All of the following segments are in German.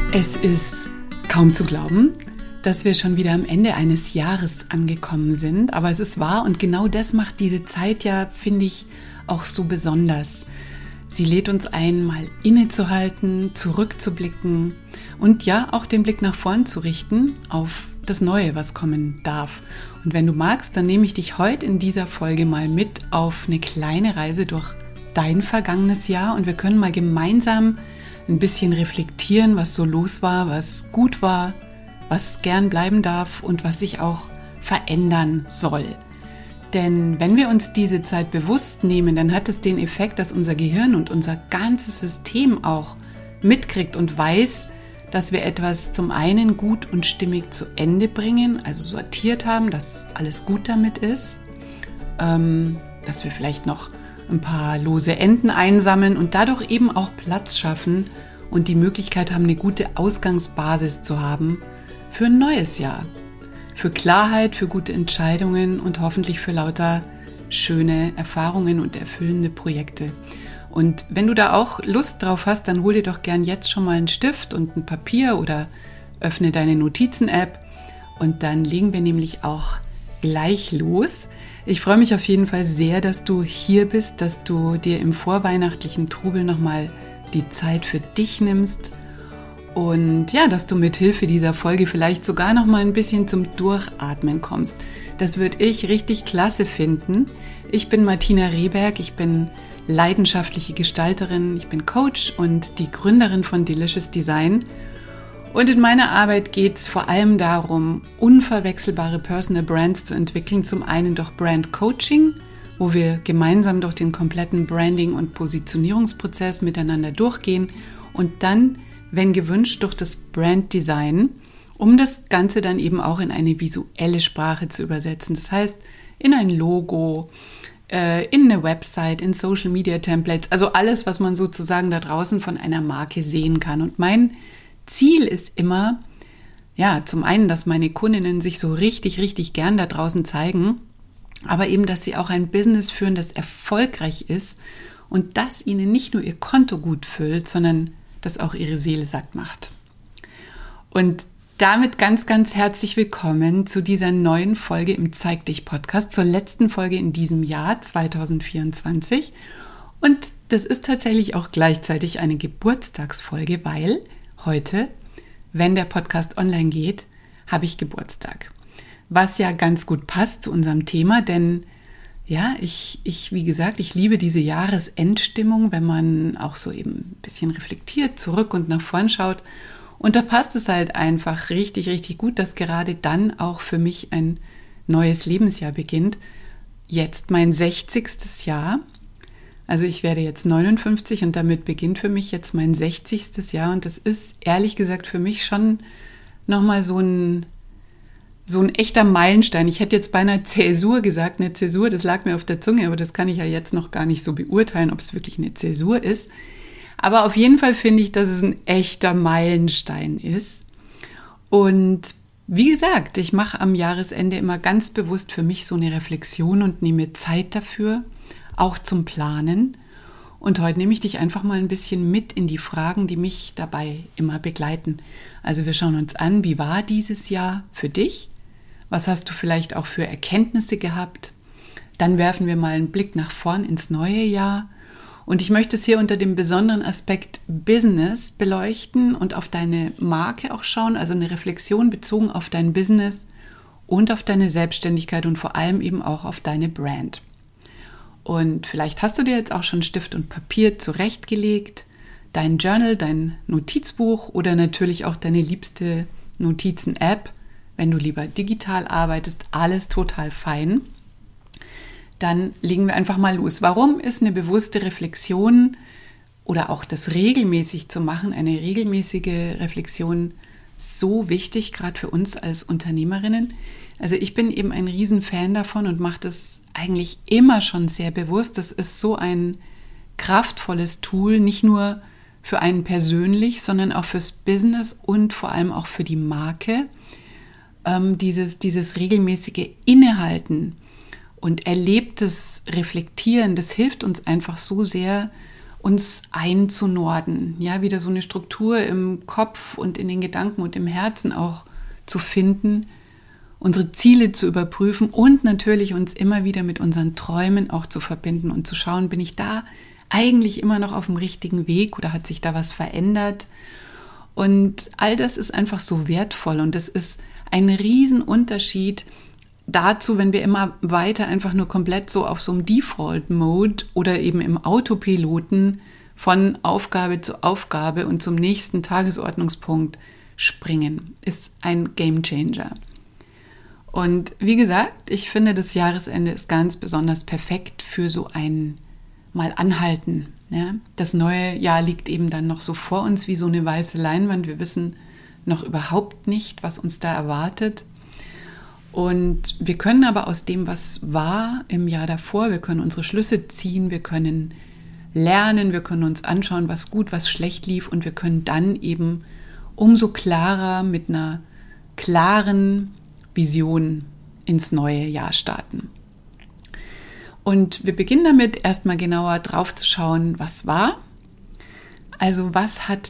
Es ist kaum zu glauben, dass wir schon wieder am Ende eines Jahres angekommen sind, aber es ist wahr und genau das macht diese Zeit ja, finde ich, auch so besonders. Sie lädt uns ein, mal innezuhalten, zurückzublicken und ja, auch den Blick nach vorn zu richten auf das Neue, was kommen darf. Und wenn du magst, dann nehme ich dich heute in dieser Folge mal mit auf eine kleine Reise durch dein vergangenes Jahr und wir können mal gemeinsam ein bisschen reflektieren, was so los war, was gut war, was gern bleiben darf und was sich auch verändern soll. Denn wenn wir uns diese Zeit bewusst nehmen, dann hat es den Effekt, dass unser Gehirn und unser ganzes System auch mitkriegt und weiß, dass wir etwas zum einen gut und stimmig zu Ende bringen, also sortiert haben, dass alles gut damit ist, dass wir vielleicht noch ein paar lose Enden einsammeln und dadurch eben auch Platz schaffen und die Möglichkeit haben, eine gute Ausgangsbasis zu haben für ein neues Jahr. Für Klarheit, für gute Entscheidungen und hoffentlich für lauter schöne Erfahrungen und erfüllende Projekte. Und wenn du da auch Lust drauf hast, dann hol dir doch gern jetzt schon mal einen Stift und ein Papier oder öffne deine Notizen-App und dann legen wir nämlich auch gleich los. Ich freue mich auf jeden Fall sehr, dass du hier bist, dass du dir im vorweihnachtlichen Trubel nochmal die Zeit für dich nimmst und ja, dass du mit Hilfe dieser Folge vielleicht sogar nochmal ein bisschen zum Durchatmen kommst. Das würde ich richtig klasse finden. Ich bin Martina Rehberg, ich bin leidenschaftliche Gestalterin, ich bin Coach und die Gründerin von Delicious Design. Und in meiner Arbeit geht es vor allem darum, unverwechselbare Personal Brands zu entwickeln. Zum einen durch Brand Coaching, wo wir gemeinsam durch den kompletten Branding- und Positionierungsprozess miteinander durchgehen. Und dann, wenn gewünscht, durch das Brand Design, um das Ganze dann eben auch in eine visuelle Sprache zu übersetzen. Das heißt, in ein Logo, in eine Website, in Social Media Templates, also alles, was man sozusagen da draußen von einer Marke sehen kann. Und mein Ziel ist immer, ja, zum einen, dass meine Kundinnen sich so richtig gern da draußen zeigen, aber eben, dass sie auch ein Business führen, das erfolgreich ist und das ihnen nicht nur ihr Konto gut füllt, sondern das auch ihre Seele satt macht. Und damit ganz herzlich willkommen zu dieser neuen Folge im Zeig dich Podcast, zur letzten Folge in diesem Jahr 2024. Und das ist tatsächlich auch gleichzeitig eine Geburtstagsfolge, weil heute, wenn der Podcast online geht, habe ich Geburtstag. Was ja ganz gut passt zu unserem Thema, denn ja, wie gesagt, ich liebe diese Jahresendstimmung, wenn man auch so eben ein bisschen reflektiert, zurück und nach vorn schaut. Und da passt es halt einfach richtig gut, dass gerade dann auch für mich ein neues Lebensjahr beginnt. Jetzt mein 60. Jahr. Also ich werde jetzt 59 und damit beginnt für mich jetzt mein 60. Jahr. Und das ist ehrlich gesagt für mich schon nochmal so ein echter Meilenstein. Ich hätte jetzt beinahe Zäsur gesagt, eine Zäsur, das lag mir auf der Zunge, aber das kann ich ja jetzt noch gar nicht so beurteilen, ob es wirklich eine Zäsur ist. Aber auf jeden Fall finde ich, dass es ein echter Meilenstein ist. Und wie gesagt, ich mache am Jahresende immer ganz bewusst für mich so eine Reflexion und nehme Zeit dafür, auch zum Planen. Und heute nehme ich dich einfach mal ein bisschen mit in die Fragen, die mich dabei immer begleiten. Also wir schauen uns an, wie war dieses Jahr für dich? Was hast du vielleicht auch für Erkenntnisse gehabt? Dann werfen wir mal einen Blick nach vorn ins neue Jahr. Und ich möchte es hier unter dem besonderen Aspekt Business beleuchten und auf deine Marke auch schauen, also eine Reflexion bezogen auf dein Business und auf deine Selbstständigkeit und vor allem eben auch auf deine Brand. Und vielleicht hast du dir jetzt auch schon Stift und Papier zurechtgelegt, dein Journal, dein Notizbuch oder natürlich auch deine liebste Notizen-App. Wenn du lieber digital arbeitest, alles total fein. Dann legen wir einfach mal los. Warum ist eine bewusste Reflexion oder auch das regelmäßig zu machen, eine regelmäßige Reflexion so wichtig, gerade für uns als Unternehmerinnen? Also ich bin eben ein Riesenfan davon und mache das eigentlich immer schon sehr bewusst. Das ist so ein kraftvolles Tool, nicht nur für einen persönlich, sondern auch fürs Business und vor allem auch für die Marke. Dieses regelmäßige Innehalten und erlebtes Reflektieren, das hilft uns einfach so sehr, uns einzunorden, ja, wieder so eine Struktur im Kopf und in den Gedanken und im Herzen auch zu finden, unsere Ziele zu überprüfen und natürlich uns immer wieder mit unseren Träumen auch zu verbinden und zu schauen, bin ich da eigentlich immer noch auf dem richtigen Weg oder hat sich da was verändert? Und all das ist einfach so wertvoll und das ist ein Riesenunterschied dazu, wenn wir immer weiter einfach nur komplett so auf so einem Default-Mode oder eben im Autopiloten von Aufgabe zu Aufgabe und zum nächsten Tagesordnungspunkt springen, ist ein Gamechanger. Und wie gesagt, ich finde, das Jahresende ist ganz besonders perfekt für so ein Mal anhalten. Ja? Das neue Jahr liegt eben dann noch so vor uns wie so eine weiße Leinwand. Wir wissen noch überhaupt nicht, was uns da erwartet. Und wir können aber aus dem, was war im Jahr davor, wir können unsere Schlüsse ziehen, wir können lernen, wir können uns anschauen, was gut, was schlecht lief und wir können dann eben umso klarer mit einer klaren Vision ins neue Jahr starten. Und wir beginnen damit, erstmal genauer drauf zu schauen, was war. Also was hat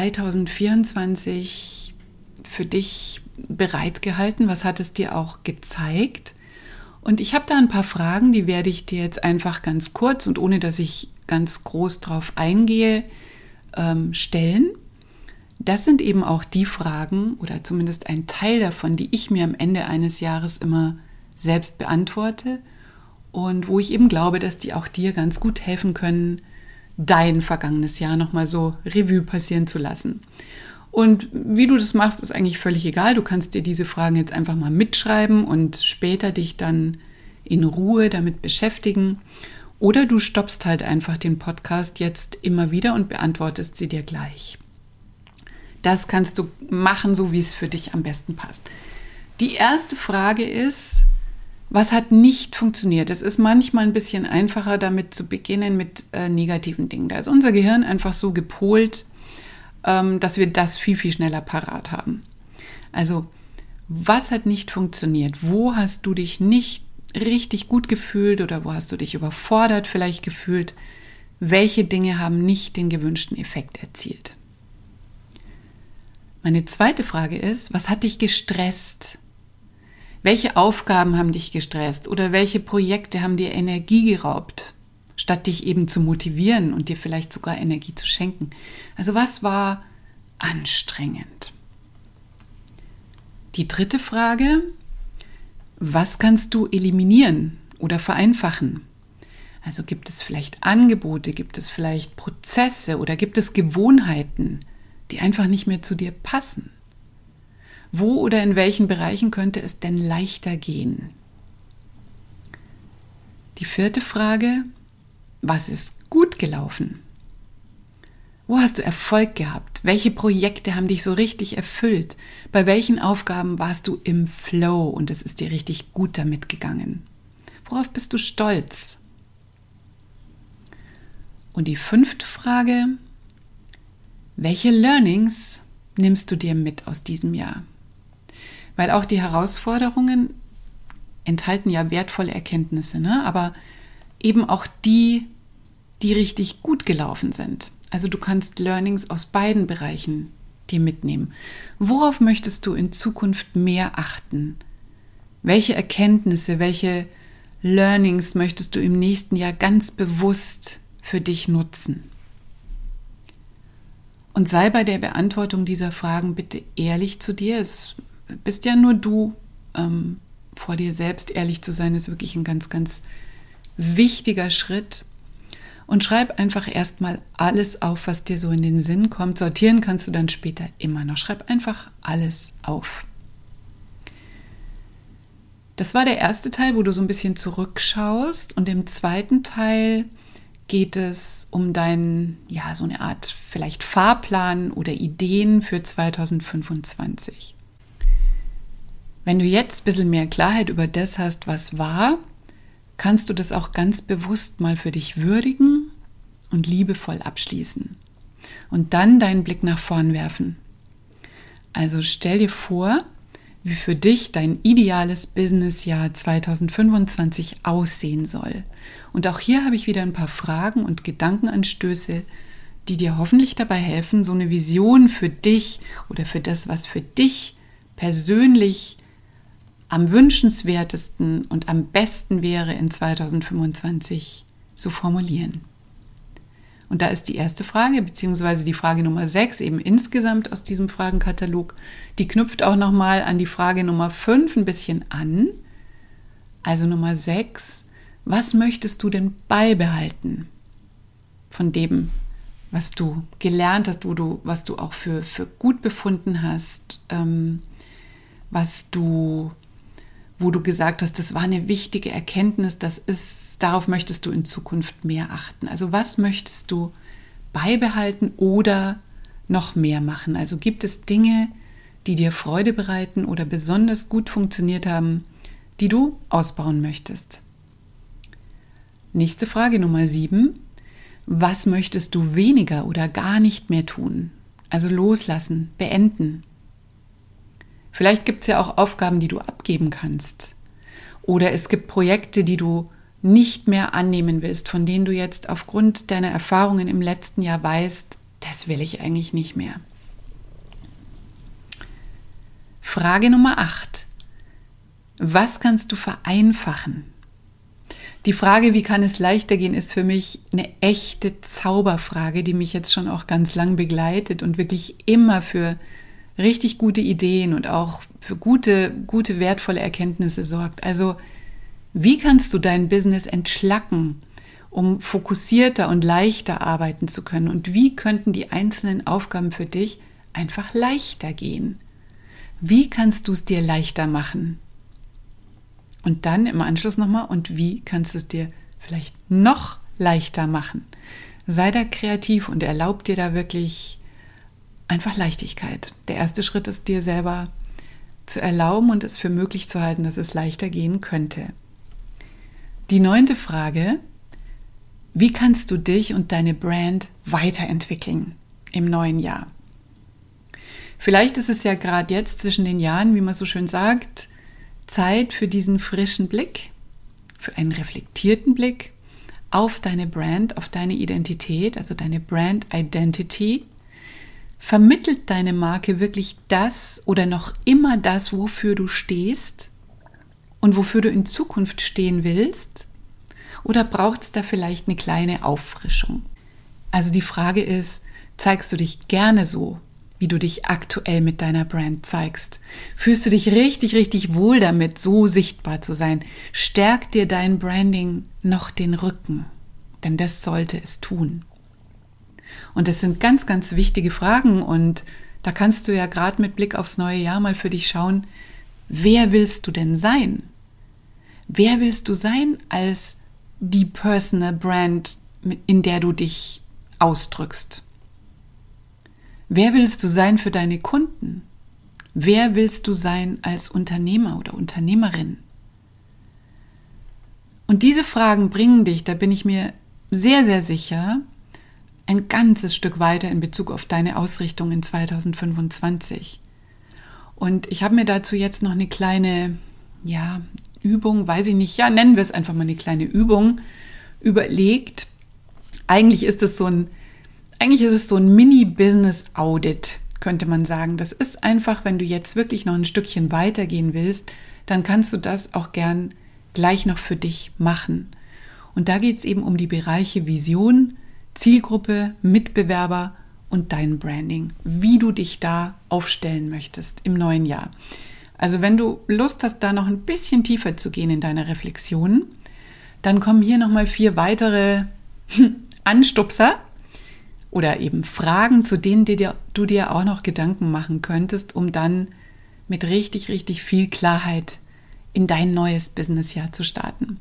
2024 für dich bereitgehalten? Was hat es dir auch gezeigt? Und ich habe da ein paar Fragen, die werde ich dir jetzt einfach ganz kurz und ohne, dass ich ganz groß drauf eingehe, stellen. Das sind eben auch die Fragen oder zumindest ein Teil davon, die ich mir am Ende eines Jahres immer selbst beantworte und wo ich eben glaube, dass die auch dir ganz gut helfen können, dein vergangenes Jahr nochmal so Revue passieren zu lassen. Und wie du das machst, ist eigentlich völlig egal. Du kannst dir diese Fragen jetzt einfach mal mitschreiben und später dich dann in Ruhe damit beschäftigen. Oder du stoppst halt einfach den Podcast jetzt immer wieder und beantwortest sie dir gleich. Das kannst du machen, so wie es für dich am besten passt. Die erste Frage ist, was hat nicht funktioniert? Es ist manchmal ein bisschen einfacher, damit zu beginnen mit negativen Dingen. Da ist unser Gehirn einfach so gepolt, dass wir das viel, viel schneller parat haben. Also, was hat nicht funktioniert? Wo hast du dich nicht richtig gut gefühlt oder wo hast du dich überfordert vielleicht gefühlt? Welche Dinge haben nicht den gewünschten Effekt erzielt? Meine zweite Frage ist, was hat dich gestresst? Welche Aufgaben haben dich gestresst oder welche Projekte haben dir Energie geraubt, statt dich eben zu motivieren und dir vielleicht sogar Energie zu schenken? Also was war anstrengend? Die dritte Frage, was kannst du eliminieren oder vereinfachen? Also gibt es vielleicht Angebote, gibt es vielleicht Prozesse oder gibt es Gewohnheiten, die einfach nicht mehr zu dir passen? Wo oder in welchen Bereichen könnte es denn leichter gehen? Die vierte Frage, was ist gut gelaufen? Wo hast du Erfolg gehabt? Welche Projekte haben dich so richtig erfüllt? Bei welchen Aufgaben warst du im Flow und es ist dir richtig gut damit gegangen? Worauf bist du stolz? Und die fünfte Frage, welche Learnings nimmst du dir mit aus diesem Jahr? Weil auch die Herausforderungen enthalten ja wertvolle Erkenntnisse, ne? Aber eben auch die richtig gut gelaufen sind. Also du kannst Learnings aus beiden Bereichen dir mitnehmen. Worauf möchtest du in Zukunft mehr achten? Welche Erkenntnisse, welche Learnings möchtest du im nächsten Jahr ganz bewusst für dich nutzen? Und sei bei der Beantwortung dieser Fragen bitte ehrlich zu dir. Es bist ja nur du. Vor dir selbst ehrlich zu sein, ist wirklich ein ganz, ganz wichtiger Schritt. Und schreib einfach erstmal alles auf, was dir so in den Sinn kommt. Sortieren kannst du dann später immer noch. Schreib einfach alles auf. Das war der erste Teil, wo du so ein bisschen zurückschaust. Und im zweiten Teil geht es um deinen, ja, so eine Art vielleicht Fahrplan oder Ideen für 2025. Wenn du jetzt ein bisschen mehr Klarheit über das hast, was war, kannst du das auch ganz bewusst mal für dich würdigen und liebevoll abschließen. Und dann deinen Blick nach vorn werfen. Also stell dir vor, wie für dich dein ideales Businessjahr 2025 aussehen soll. Und auch hier habe ich wieder ein paar Fragen und Gedankenanstöße, die dir hoffentlich dabei helfen, so eine Vision für dich oder für das, was für dich persönlich am wünschenswertesten und am besten wäre in 2025 zu formulieren. Und da ist die erste Frage, beziehungsweise die Frage Nummer 6, eben insgesamt aus diesem Fragenkatalog, die knüpft auch nochmal an die Frage Nummer 5 ein bisschen an. Also Nummer 6, was möchtest du denn beibehalten von dem, was du gelernt hast, was du auch für gut befunden hast, wo du gesagt hast, das war eine wichtige Erkenntnis, darauf möchtest du in Zukunft mehr achten. Also was möchtest du beibehalten oder noch mehr machen? Also gibt es Dinge, die dir Freude bereiten oder besonders gut funktioniert haben, die du ausbauen möchtest? Nächste Frage, Nummer 7. Was möchtest du weniger oder gar nicht mehr tun? Also loslassen, beenden. Vielleicht gibt es ja auch Aufgaben, die du abgeben kannst. Oder es gibt Projekte, die du nicht mehr annehmen willst, von denen du jetzt aufgrund deiner Erfahrungen im letzten Jahr weißt, das will ich eigentlich nicht mehr. Frage Nummer 8. Was kannst du vereinfachen? Die Frage, wie kann es leichter gehen, ist für mich eine echte Zauberfrage, die mich jetzt schon auch ganz lang begleitet und wirklich immer für richtig gute Ideen und auch für gute, wertvolle Erkenntnisse sorgt. Also, wie kannst du dein Business entschlacken, um fokussierter und leichter arbeiten zu können? Und wie könnten die einzelnen Aufgaben für dich einfach leichter gehen? Wie kannst du es dir leichter machen? Und dann im Anschluss nochmal, und wie kannst du es dir vielleicht noch leichter machen? Sei da kreativ und erlaub dir da wirklich einfach Leichtigkeit. Der erste Schritt ist, dir selber zu erlauben und es für möglich zu halten, dass es leichter gehen könnte. Die 9. Frage: Wie kannst du dich und deine Brand weiterentwickeln im neuen Jahr? Vielleicht ist es ja gerade jetzt zwischen den Jahren, wie man so schön sagt, Zeit für diesen frischen Blick, für einen reflektierten Blick auf deine Brand, auf deine Identität, also deine Brand Identity. Vermittelt deine Marke wirklich das oder noch immer das, wofür du stehst und wofür du in Zukunft stehen willst? Oder braucht es da vielleicht eine kleine Auffrischung? Also die Frage ist, zeigst du dich gerne so, wie du dich aktuell mit deiner Brand zeigst? Fühlst du dich richtig, richtig wohl damit, so sichtbar zu sein? Stärkt dir dein Branding noch den Rücken? Denn das sollte es tun. Und das sind ganz, ganz wichtige Fragen und da kannst du ja gerade mit Blick aufs neue Jahr mal für dich schauen, wer willst du denn sein? Wer willst du sein als die Personal Brand, in der du dich ausdrückst? Wer willst du sein für deine Kunden? Wer willst du sein als Unternehmer oder Unternehmerin? Und diese Fragen bringen dich, da bin ich mir sehr, sehr sicher, ein ganzes Stück weiter in Bezug auf deine Ausrichtung in 2025. Und ich habe mir dazu jetzt noch eine kleine, Übung, weiß ich nicht, nennen wir es einfach mal eine kleine Übung, überlegt. Eigentlich ist es so ein Mini-Business-Audit, könnte man sagen. Das ist einfach, wenn du jetzt wirklich noch ein Stückchen weitergehen willst, dann kannst du das auch gern gleich noch für dich machen. Und da geht es eben um die Bereiche Vision, Zielgruppe, Mitbewerber und dein Branding, wie du dich da aufstellen möchtest im neuen Jahr. Also wenn du Lust hast, da noch ein bisschen tiefer zu gehen in deiner Reflexion, dann kommen hier nochmal 4 weitere Anstupser oder eben Fragen, zu denen du dir auch noch Gedanken machen könntest, um dann mit richtig, richtig viel Klarheit in dein neues Businessjahr zu starten.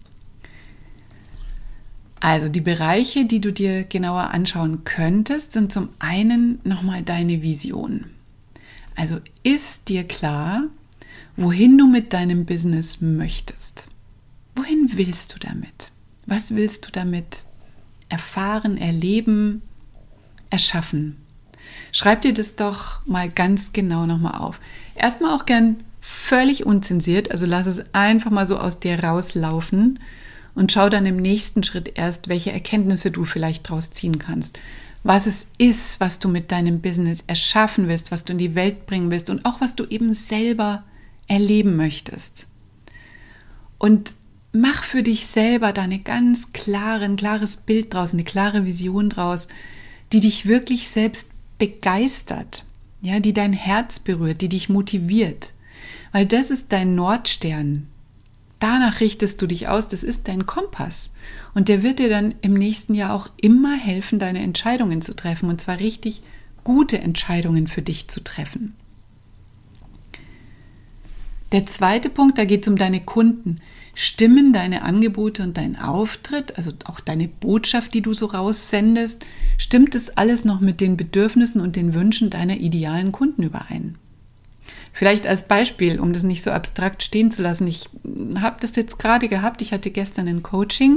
Also die Bereiche, die du dir genauer anschauen könntest, sind zum einen nochmal deine Vision. Also ist dir klar, wohin du mit deinem Business möchtest? Wohin willst du damit? Was willst du damit erfahren, erleben, erschaffen? Schreib dir das doch mal ganz genau nochmal auf. Erstmal auch gern völlig unzensiert, also lass es einfach mal so aus dir rauslaufen und schau dann im nächsten Schritt erst, welche Erkenntnisse du vielleicht draus ziehen kannst. Was es ist, was du mit deinem Business erschaffen willst, was du in die Welt bringen willst und auch was du eben selber erleben möchtest. Und mach für dich selber da ein klares Bild draus, eine klare Vision draus, die dich wirklich selbst begeistert, ja, die dein Herz berührt, die dich motiviert. Weil das ist dein Nordstern. Danach richtest du dich aus, das ist dein Kompass. Und der wird dir dann im nächsten Jahr auch immer helfen, deine Entscheidungen zu treffen. Und zwar richtig gute Entscheidungen für dich zu treffen. Der zweite Punkt, da geht es um deine Kunden. Stimmen deine Angebote und dein Auftritt, also auch deine Botschaft, die du so raussendest, stimmt es alles noch mit den Bedürfnissen und den Wünschen deiner idealen Kunden überein? Vielleicht als Beispiel, um das nicht so abstrakt stehen zu lassen. Ich habe das jetzt gerade gehabt. Ich hatte gestern ein Coaching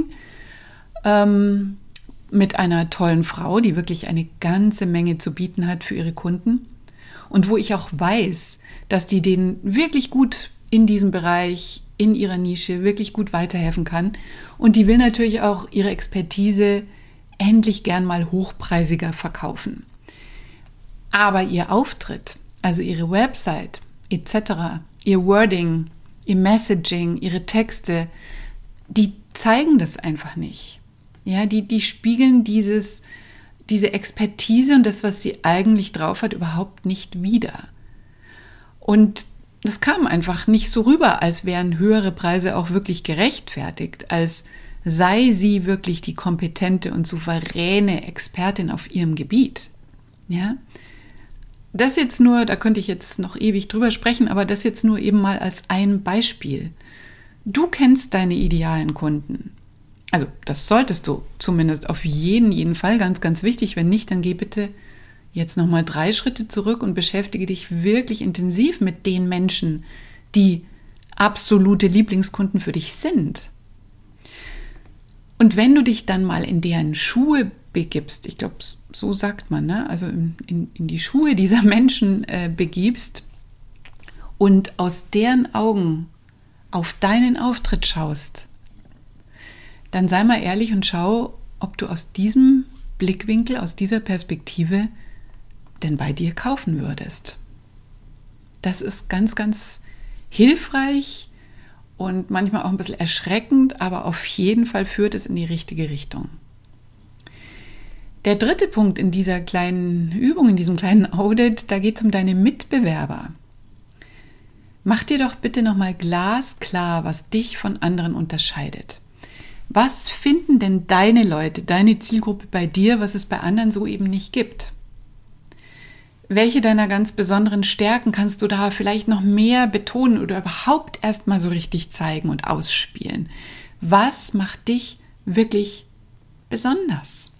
mit einer tollen Frau, die wirklich eine ganze Menge zu bieten hat für ihre Kunden. Und wo ich auch weiß, dass die denen wirklich gut in diesem Bereich, in ihrer Nische, wirklich gut weiterhelfen kann. Und die will natürlich auch ihre Expertise endlich gern mal hochpreisiger verkaufen. Aber ihr Auftritt, also ihre Website etc., ihr Wording, ihr Messaging, ihre Texte, die zeigen das einfach nicht. Ja, die spiegeln diese Expertise und das, was sie eigentlich drauf hat, überhaupt nicht wider. Und das kam einfach nicht so rüber, als wären höhere Preise auch wirklich gerechtfertigt, als sei sie wirklich die kompetente und souveräne Expertin auf ihrem Gebiet. Ja? Das jetzt nur, da könnte ich jetzt noch ewig drüber sprechen, aber das jetzt nur eben mal als ein Beispiel. Du kennst deine idealen Kunden. Also das solltest du zumindest auf jeden Fall, ganz, ganz wichtig. Wenn nicht, dann geh bitte jetzt nochmal 3 Schritte zurück und beschäftige dich wirklich intensiv mit den Menschen, die absolute Lieblingskunden für dich sind. Und wenn du dich dann mal in deren Schuhe begibst, ich glaube, so sagt man, ne? Also in die Schuhe dieser Menschen begibst und aus deren Augen auf deinen Auftritt schaust, dann sei mal ehrlich und schau, ob du aus diesem Blickwinkel, aus dieser Perspektive denn bei dir kaufen würdest. Das ist ganz, ganz hilfreich und manchmal auch ein bisschen erschreckend, aber auf jeden Fall führt es in die richtige Richtung. Der dritte Punkt in dieser kleinen Übung, in diesem kleinen Audit, da geht es um deine Mitbewerber. Mach dir doch bitte nochmal glasklar, was dich von anderen unterscheidet. Was finden denn deine Leute, deine Zielgruppe bei dir, was es bei anderen so eben nicht gibt? Welche deiner ganz besonderen Stärken kannst du da vielleicht noch mehr betonen oder überhaupt erst mal so richtig zeigen und ausspielen? Was macht dich wirklich besonders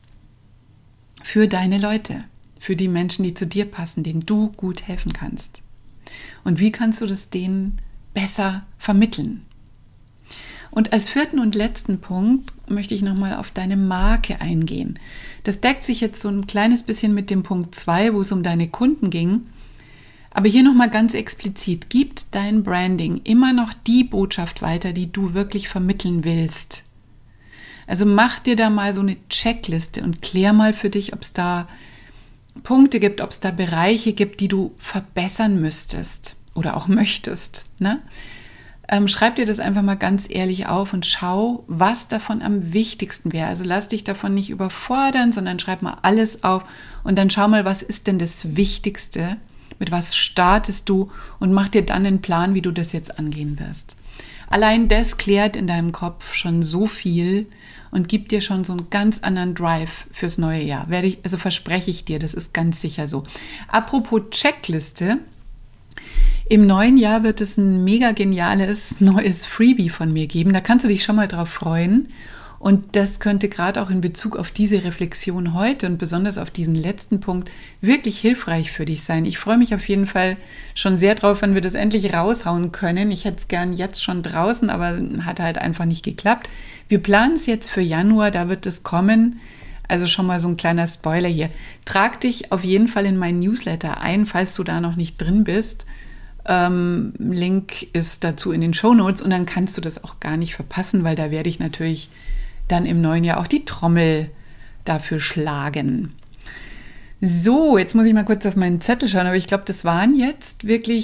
für deine Leute, für die Menschen, die zu dir passen, denen du gut helfen kannst? Und wie kannst du das denen besser vermitteln? Und als 4. und letzten Punkt möchte ich nochmal auf deine Marke eingehen. Das deckt sich jetzt so ein kleines bisschen mit dem Punkt 2, wo es um deine Kunden ging. Aber hier nochmal ganz explizit, gibt dein Branding immer noch die Botschaft weiter, die du wirklich vermitteln willst? Also mach dir da mal so eine Checkliste und klär mal für dich, ob es da Punkte gibt, ob es da Bereiche gibt, die du verbessern müsstest oder auch möchtest, ne? Schreib dir das einfach mal ganz ehrlich auf und schau, was davon am wichtigsten wäre. Also lass dich davon nicht überfordern, sondern schreib mal alles auf und dann schau mal, was ist denn das Wichtigste, mit was startest du und mach dir dann einen Plan, wie du das jetzt angehen wirst. Allein das klärt in deinem Kopf schon so viel und gibt dir schon so einen ganz anderen Drive fürs neue Jahr. Verspreche ich dir, das ist ganz sicher so. Apropos Checkliste, im neuen Jahr wird es ein mega geniales neues Freebie von mir geben. Da kannst du dich schon mal drauf freuen. Und das könnte gerade auch in Bezug auf diese Reflexion heute und besonders auf diesen letzten Punkt wirklich hilfreich für dich sein. Ich freue mich auf jeden Fall schon sehr drauf, wenn wir das endlich raushauen können. Ich hätte es gern jetzt schon draußen, aber hat halt einfach nicht geklappt. Wir planen es jetzt für Januar, da wird es kommen. Also schon mal so ein kleiner Spoiler hier. Trag dich auf jeden Fall in meinen Newsletter ein, falls du da noch nicht drin bist. Link ist dazu in den Shownotes und dann kannst du das auch gar nicht verpassen, weil da werde ich natürlich dann im neuen Jahr auch die Trommel dafür schlagen. So, jetzt muss ich mal kurz auf meinen Zettel schauen, aber ich glaube, das waren jetzt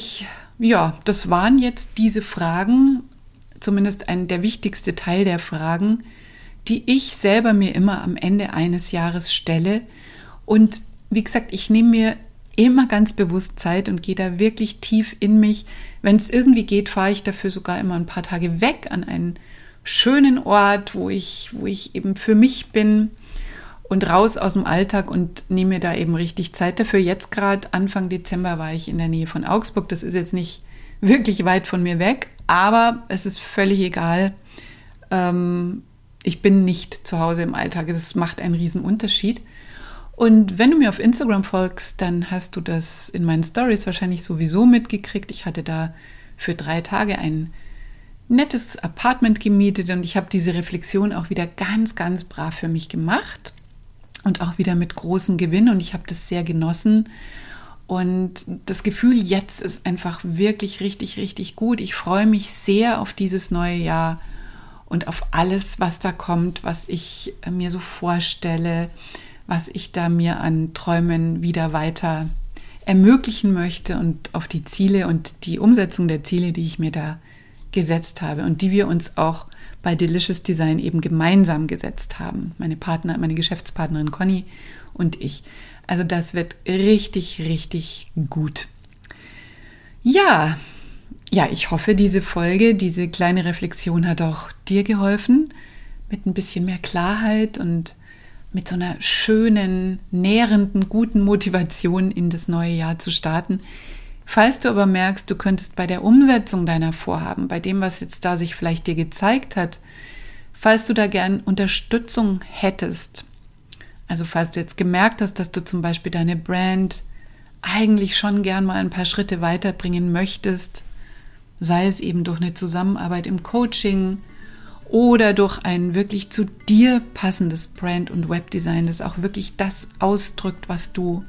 diese Fragen, zumindest der wichtigste Teil der Fragen, die ich selber mir immer am Ende eines Jahres stelle. Und wie gesagt, ich nehme mir immer ganz bewusst Zeit und gehe da wirklich tief in mich. Wenn es irgendwie geht, fahre ich dafür sogar immer ein paar Tage weg an einen schönen Ort, wo ich eben für mich bin und raus aus dem Alltag und nehme mir da eben richtig Zeit dafür. Jetzt gerade Anfang Dezember war ich in der Nähe von Augsburg. Das ist jetzt nicht wirklich weit von mir weg, aber es ist völlig egal. Ich bin nicht zu Hause im Alltag. Es macht einen riesen Unterschied. Und wenn du mir auf Instagram folgst, dann hast du das in meinen Stories wahrscheinlich sowieso mitgekriegt. Ich hatte da für 3 Tage ein nettes Apartment gemietet und ich habe diese Reflexion auch wieder ganz, ganz brav für mich gemacht und auch wieder mit großem Gewinn und ich habe das sehr genossen. Und das Gefühl jetzt ist einfach wirklich richtig, richtig gut. Ich freue mich sehr auf dieses neue Jahr und auf alles, was da kommt, was ich mir so vorstelle, was ich da mir an Träumen wieder weiter ermöglichen möchte und auf die Ziele und die Umsetzung der Ziele, die ich mir da gesetzt habe und die wir uns auch bei Delicious Design eben gemeinsam gesetzt haben. Meine Geschäftspartnerin Conny und ich. Also das wird richtig, richtig gut. Ja, ich hoffe, diese Folge, diese kleine Reflexion hat auch dir geholfen, mit ein bisschen mehr Klarheit und mit so einer schönen, nährenden, guten Motivation in das neue Jahr zu starten. Falls du aber merkst, du könntest bei der Umsetzung deiner Vorhaben, bei dem, was jetzt da sich vielleicht dir gezeigt hat, falls du da gern Unterstützung hättest, also falls du jetzt gemerkt hast, dass du zum Beispiel deine Brand eigentlich schon gern mal ein paar Schritte weiterbringen möchtest, sei es eben durch eine Zusammenarbeit im Coaching oder durch ein wirklich zu dir passendes Brand- und Webdesign, das auch wirklich das ausdrückt, was du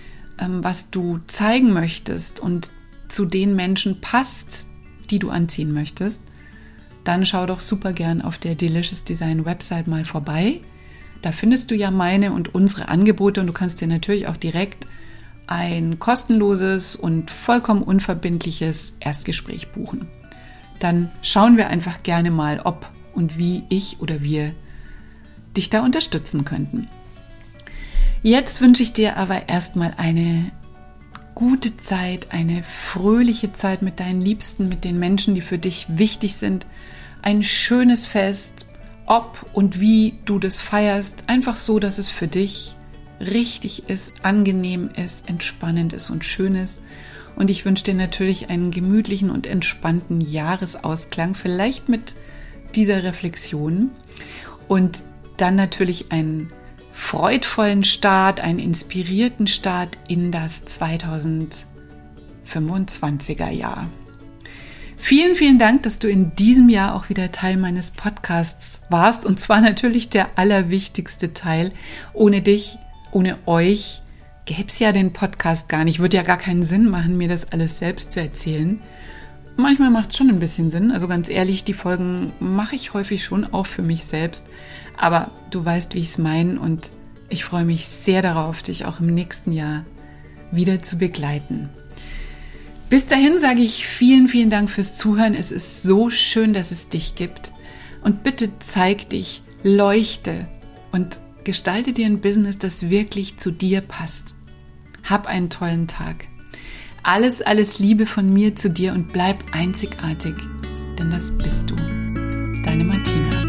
zeigen möchtest und zu den Menschen passt, die du anziehen möchtest, dann schau doch super gern auf der Delicious Design Website mal vorbei. Da findest du ja meine und unsere Angebote und du kannst dir natürlich auch direkt ein kostenloses und vollkommen unverbindliches Erstgespräch buchen. Dann schauen wir einfach gerne mal, ob und wie ich oder wir dich da unterstützen könnten. Jetzt wünsche ich dir aber erstmal eine gute Zeit, eine fröhliche Zeit mit deinen Liebsten, mit den Menschen, die für dich wichtig sind. Ein schönes Fest, ob und wie du das feierst, einfach so, dass es für dich richtig ist, angenehm ist, entspannend ist und schön ist. Und ich wünsche dir natürlich einen gemütlichen und entspannten Jahresausklang, vielleicht mit dieser Reflexion und dann natürlich einen freudvollen Start, einen inspirierten Start in das 2025er Jahr. Vielen, vielen Dank, dass du in diesem Jahr auch wieder Teil meines Podcasts warst und zwar natürlich der allerwichtigste Teil. Ohne dich, ohne euch gäbe es ja den Podcast gar nicht. Würde ja gar keinen Sinn machen, mir das alles selbst zu erzählen. Manchmal macht es schon ein bisschen Sinn. Also ganz ehrlich, die Folgen mache ich häufig schon auch für mich selbst. Aber du weißt, wie ich es meine und ich freue mich sehr darauf, dich auch im nächsten Jahr wieder zu begleiten. Bis dahin sage ich vielen, vielen Dank fürs Zuhören. Es ist so schön, dass es dich gibt. Und bitte zeig dich, leuchte und gestalte dir ein Business, das wirklich zu dir passt. Hab einen tollen Tag. Alles, alles Liebe von mir zu dir und bleib einzigartig, denn das bist du. Deine Martina.